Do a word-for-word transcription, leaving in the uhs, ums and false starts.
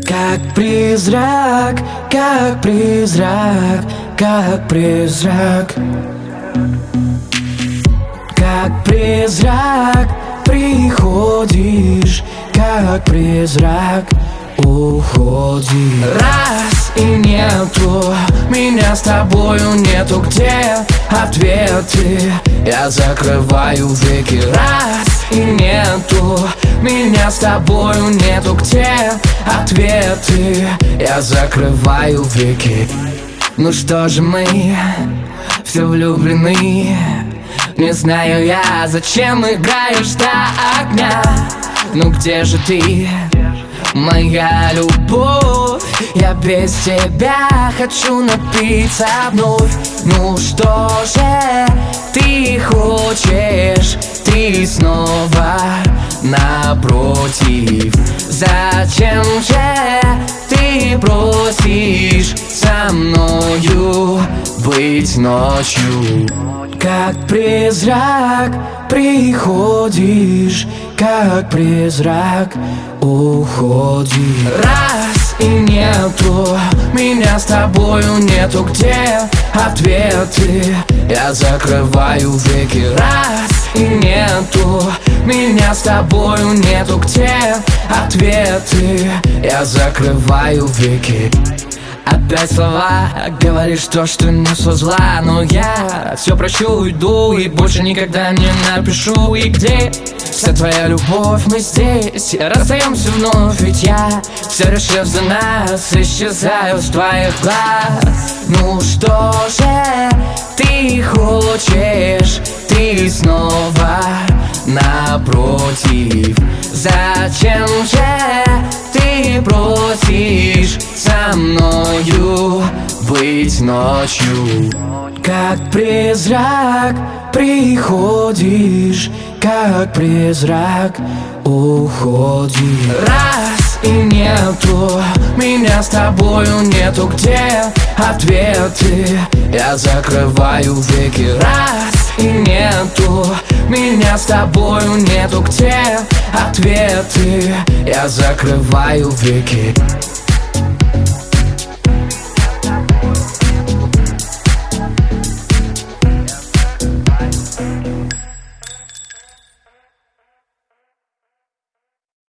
Как призрак, как призрак, как призрак. Как призрак приходишь, как призрак уходишь. Раз и нету, меня с тобою нету. Где ответы? Я закрываю веки. Раз и нету, меня с тобою нету. Где ответы? Я закрываю веки. Ну что же мы все влюблены? Не знаю я, зачем играешь до огня. Ну где же ты, моя любовь? Я без тебя хочу напиться вновь. Ну что же ты хочешь? Ты снова напротив. Зачем же ты просишь со мною быть ночью? Как призрак приходишь, как призрак уходишь. Раз и нету, меня с тобою нету. Где ответы? Я закрываю веки. Раз и нету, меня с тобою нету. Где ответы? Я закрываю веки. Опять слова, говоришь то, что не со зла. Но я все прощу, уйду и больше никогда не напишу. И где вся твоя любовь? Мы здесь расстаемся вновь. Ведь я, все решив за нас, исчезаю с твоих глаз. Ну что же ты хочешь? Ты снова напротив. Зачем же ты просишь со мною быть ночью? Как призрак приходишь, как призрак уходишь. Раз и нету, меня с тобою нету. Где ответы? Я закрываю веки. Раз и нету, меня с тобою нету. Где ответы? Я закрываю веки.